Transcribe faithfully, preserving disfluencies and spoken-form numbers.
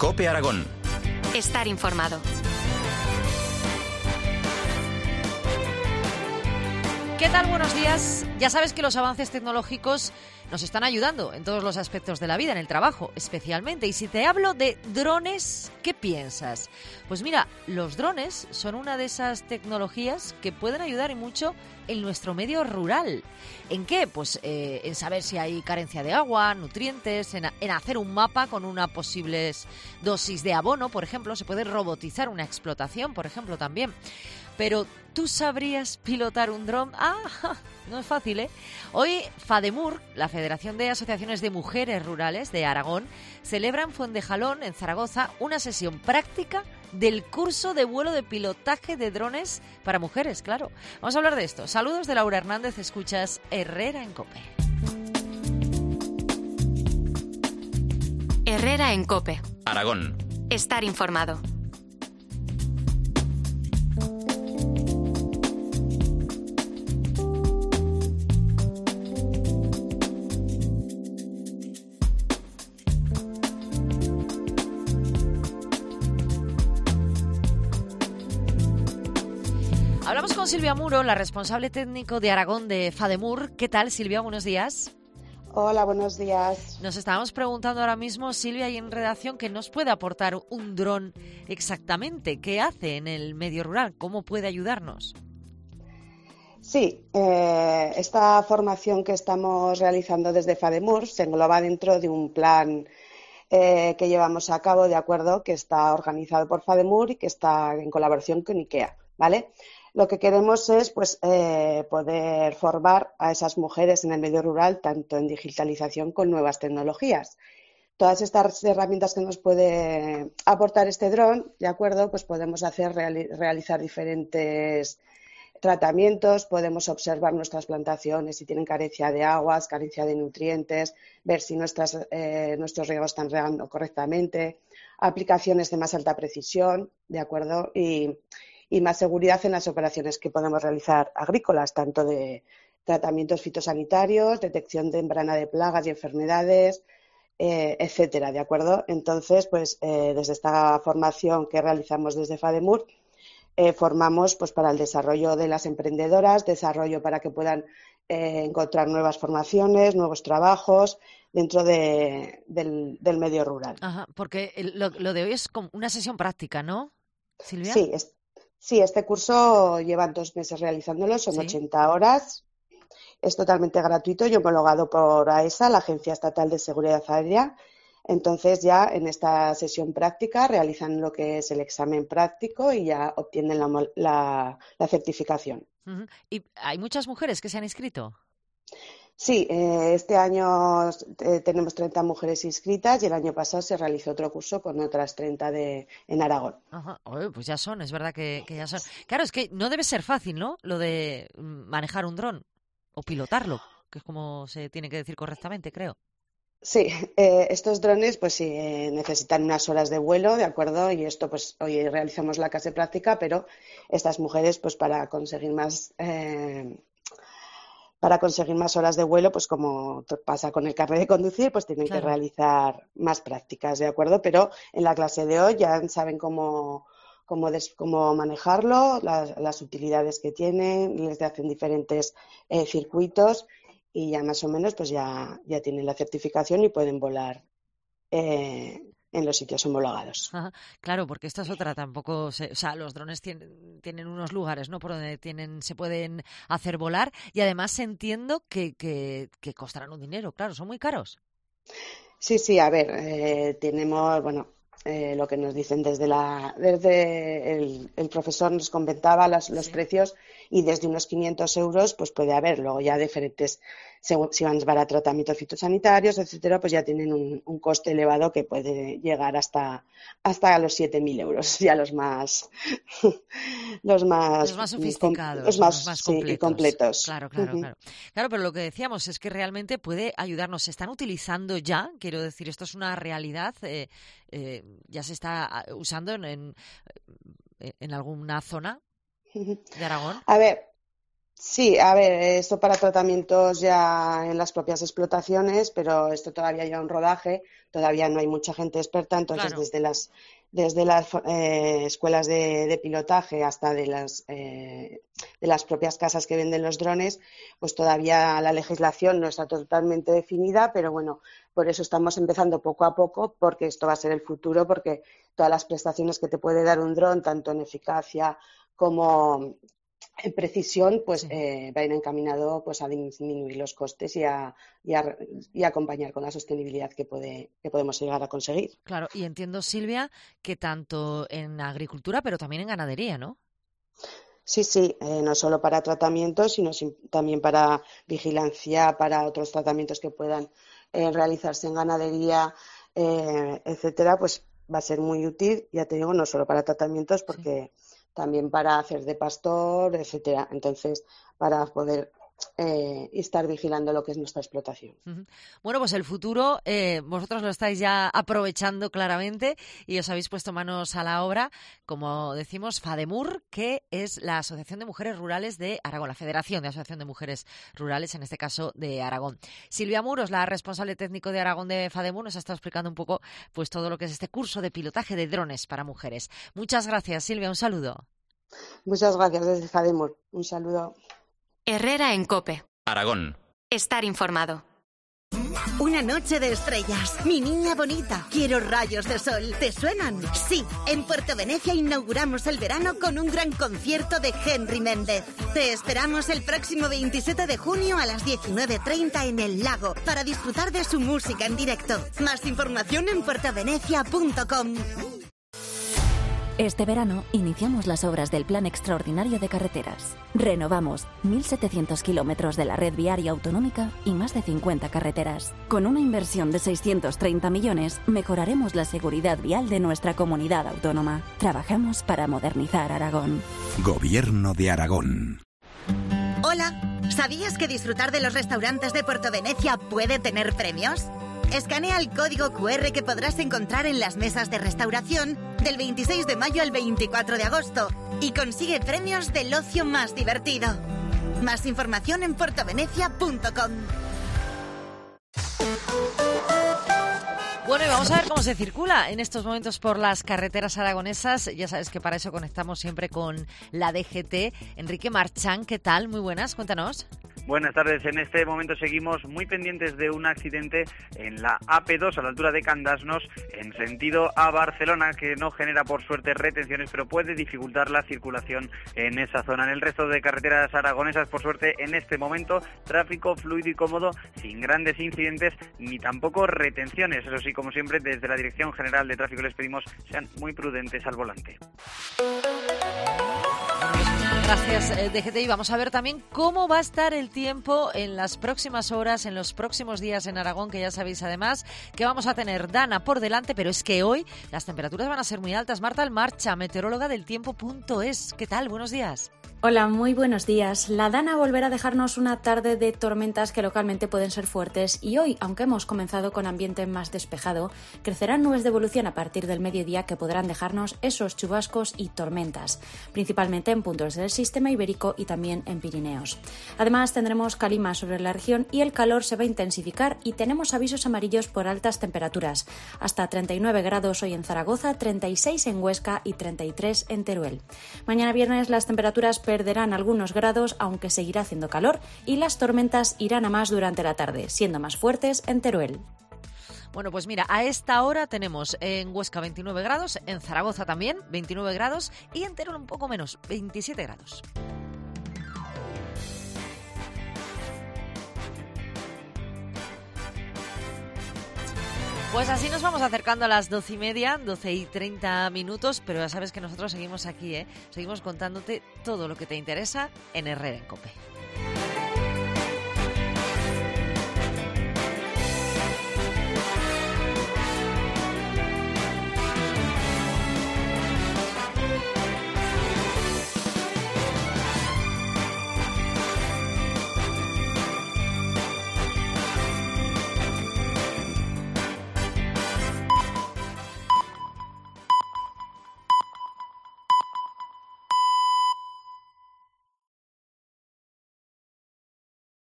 COPE Aragón. Estar informado. ¿Qué tal? Buenos días. Ya sabes que los avances tecnológicos nos están ayudando en todos los aspectos de la vida, en el trabajo especialmente. Y si te hablo de drones, ¿qué piensas? Pues mira, los drones son una de esas tecnologías que pueden ayudar y mucho en nuestro medio rural. ¿En qué? Pues eh, en saber si hay carencia de agua, nutrientes, en, en hacer un mapa con una posibles dosis de abono, por ejemplo. Se puede robotizar una explotación, por ejemplo, también. Pero, ¿tú sabrías pilotar un dron? Ah, no es fácil, ¿eh? Hoy FADEMUR, la Federación de Asociaciones de Mujeres Rurales de Aragón, celebra en Fuentejalón, en Zaragoza, una sesión práctica del curso de vuelo de pilotaje de drones para mujeres, claro. Vamos a hablar de esto. Saludos de Laura Hernández, escuchas Herrera en COPE. Herrera en COPE. Aragón. Estar informado. Hablamos con Silvia Muro, la responsable técnico de Aragón de FADEMUR. ¿Qué tal, Silvia? Buenos días. Hola, buenos días. Nos estábamos preguntando ahora mismo, Silvia, y en redacción, ¿qué nos puede aportar un dron exactamente? ¿Qué hace en el medio rural? ¿Cómo puede ayudarnos? Sí, eh, esta formación que estamos realizando desde FADEMUR se engloba dentro de un plan eh, que llevamos a cabo, de acuerdo, que está organizado por FADEMUR y que está en colaboración con IKEA, ¿vale? Lo que queremos es pues, eh, poder formar a esas mujeres en el medio rural, tanto en digitalización como en nuevas tecnologías. Todas estas herramientas que nos puede aportar este dron, ¿de acuerdo? Pues podemos hacer reali- realizar diferentes tratamientos, podemos observar nuestras plantaciones si tienen carencia de aguas, carencia de nutrientes, ver si nuestras, eh, nuestros riegos están regando correctamente, aplicaciones de más alta precisión, ¿de acuerdo? Y, y más seguridad en las operaciones que podemos realizar agrícolas, tanto de tratamientos fitosanitarios, detección temprana de plagas y enfermedades, eh, etcétera, ¿de acuerdo? Entonces, pues eh, desde esta formación que realizamos desde FADEMUR, eh, formamos pues para el desarrollo de las emprendedoras, desarrollo para que puedan eh, encontrar nuevas formaciones, nuevos trabajos dentro de, del, del medio rural. Ajá, porque lo, lo de hoy es como una sesión práctica, ¿no, Silvia? Sí, es, sí, este curso llevan dos meses realizándolo, son ¿Sí? ochenta horas, es totalmente gratuito y homologado por AESA, la Agencia Estatal de Seguridad Aérea. Entonces ya en esta sesión práctica realizan lo que es el examen práctico y ya obtienen la, la, la certificación. Uh-huh. ¿Y hay muchas mujeres que se han inscrito? Sí, eh, este año eh, tenemos treinta mujeres inscritas y el año pasado se realizó otro curso con otras treinta de, en Aragón. Ajá. Oye, pues ya son, es verdad que, que ya son. Claro, es que no debe ser fácil, ¿no? Lo de manejar un dron o pilotarlo, que es como se tiene que decir correctamente, creo. Sí, eh, estos drones pues sí, eh, necesitan unas horas de vuelo, ¿de acuerdo? Y esto pues hoy realizamos la clase práctica, pero estas mujeres pues para conseguir más eh, para conseguir más horas de vuelo, pues como pasa con el carnet de conducir, pues tienen Claro. que realizar más prácticas, ¿de acuerdo? Pero en la clase de hoy ya saben cómo cómo, des, cómo manejarlo, las, las utilidades que tienen, les hacen diferentes eh, circuitos y ya más o menos pues ya, ya tienen la certificación y pueden volar eh, en los sitios homologados. Ajá. Claro, porque esta es otra, tampoco, se, o sea, los drones tienen, tienen unos lugares, ¿no? Por donde tienen, se pueden hacer volar y además entiendo que, que, que costarán un dinero, claro, son muy caros. Sí, sí, a ver, eh, tenemos, bueno, eh, lo que nos dicen desde la, desde el, el profesor nos comentaba las, los Sí. precios y desde unos quinientos euros pues puede haber, luego ya diferentes, según, si van para tratamientos fitosanitarios, etcétera, pues ya tienen un, un coste elevado que puede llegar hasta, hasta los siete mil euros, ya los más, los más, Los más com, sofisticados, los más, los más sí, y completos. completos. Claro, claro, Uh-huh. claro. Claro, pero lo que decíamos es que realmente puede ayudarnos. Se están utilizando ya, quiero decir, esto es una realidad, eh, eh, ya se está usando en, en, en alguna zona de Aragón. A ver, Sí, a ver, esto para tratamientos ya en las propias explotaciones, pero esto todavía lleva un rodaje, todavía no hay mucha gente experta, entonces Claro. desde las desde las eh, escuelas de, de pilotaje hasta de las eh, de las propias casas que venden los drones, pues todavía la legislación no está totalmente definida, pero bueno, por eso estamos empezando poco a poco, porque esto va a ser el futuro, porque todas las prestaciones que te puede dar un dron, tanto en eficacia como en precisión, pues Sí. eh, va a ir encaminado pues, a disminuir los costes y a, y, a, y a acompañar con la sostenibilidad que, puede, que podemos llegar a conseguir. Claro, y entiendo, Silvia, que tanto en agricultura, pero también en ganadería, ¿no? Sí, sí, eh, no solo para tratamientos, sino sin, también para vigilancia, para otros tratamientos que puedan eh, realizarse en ganadería, eh, etcétera, pues va a ser muy útil, ya te digo, no solo para tratamientos, porque sí. También para hacer de pastor, etcétera. Entonces, para poder eh, estar vigilando lo que es nuestra explotación. Uh-huh. Bueno, pues el futuro, eh, vosotros lo estáis ya aprovechando claramente y os habéis puesto manos a la obra, como decimos, FADEMUR, que es la Asociación de Mujeres Rurales de Aragón, la Federación de Asociación de Mujeres Rurales, en este caso de Aragón. Silvia Muros, la responsable técnico de Aragón de FADEMUR, nos ha estado explicando un poco pues todo lo que es este curso de pilotaje de drones para mujeres. Muchas gracias, Silvia, un saludo. Muchas gracias desde FADEMUR. Un saludo. Herrera en COPE. Aragón. Estar informado. Una noche de estrellas. Mi niña bonita. Quiero rayos de sol. ¿Te suenan? Sí. En Puerto Venecia inauguramos el verano con un gran concierto de Henry Méndez. Te esperamos el próximo veintisiete de junio a las diecinueve treinta en el Lago para disfrutar de su música en directo. Más información en puerto venecia punto com. Este verano iniciamos las obras del Plan Extraordinario de Carreteras. Renovamos mil setecientos kilómetros de la red viaria autonómica y más de cincuenta carreteras. Con una inversión de seiscientos treinta millones, mejoraremos la seguridad vial de nuestra comunidad autónoma. Trabajamos para modernizar Aragón. Gobierno de Aragón. Hola, ¿sabías que disfrutar de los restaurantes de Puerto Venecia puede tener premios? Escanea el código cu erre que podrás encontrar en las mesas de restauración del veintiséis de mayo al veinticuatro de agosto y consigue premios del ocio más divertido. Más información en puerto venecia punto com. Bueno, y vamos a ver cómo se circula en estos momentos por las carreteras aragonesas. Ya sabes que para eso conectamos siempre con la D G T. Enrique Marchán, ¿qué tal? Muy buenas, cuéntanos. Buenas tardes. En este momento seguimos muy pendientes de un accidente en la A P dos a la altura de Candasnos en sentido a Barcelona, que no genera por suerte retenciones, pero puede dificultar la circulación en esa zona. En el resto de carreteras aragonesas, por suerte, en este momento, tráfico fluido y cómodo, sin grandes incidentes ni tampoco retenciones. Eso sí, como siempre, desde la Dirección General de Tráfico les pedimos sean muy prudentes al volante. Gracias, D G T. Y vamos a ver también cómo va a estar el tiempo en las próximas horas, en los próximos días en Aragón, que ya sabéis además que vamos a tener Dana por delante, pero es que hoy las temperaturas van a ser muy altas. Marta Almarcha, meteoróloga del tiempo punto es. ¿Qué tal? Buenos días. Hola, muy buenos días. La Dana volverá a dejarnos una tarde de tormentas que localmente pueden ser fuertes y hoy, aunque hemos comenzado con ambiente más despejado, crecerán nubes de evolución a partir del mediodía que podrán dejarnos esos chubascos y tormentas, principalmente en puntos del sistema ibérico y también en Pirineos. Además, tendremos calima sobre la región y el calor se va a intensificar y tenemos avisos amarillos por altas temperaturas, hasta treinta y nueve grados hoy en Zaragoza, treinta y seis en Huesca y treinta y tres en Teruel. Mañana viernes las temperaturas perderán algunos grados, aunque seguirá haciendo calor, y las tormentas irán a más durante la tarde, siendo más fuertes en Teruel. Bueno, pues mira, a esta hora tenemos en Huesca veintinueve grados, en Zaragoza también veintinueve grados y en Teruel un poco menos, veintisiete grados. Pues así nos vamos acercando a las doce y media, doce y treinta minutos, pero ya sabes que nosotros seguimos aquí, ¿eh? Seguimos contándote todo lo que te interesa en Herrera en COPE.